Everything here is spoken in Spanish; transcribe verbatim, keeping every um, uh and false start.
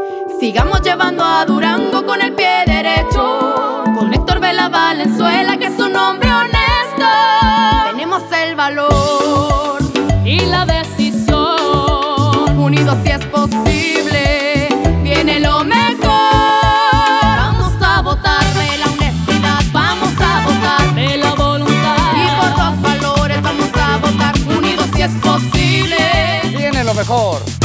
Sigamos llevando a Durango con el pie derecho, con Héctor Vela Valenzuela, que es un hombre honesto. Tenemos el valor y la decisión, unidos si es posible, viene lo mejor. Vamos a votar de la honestidad, vamos a votar de la voluntad, y por los valores vamos a votar unidos si es posible. Viene lo mejor.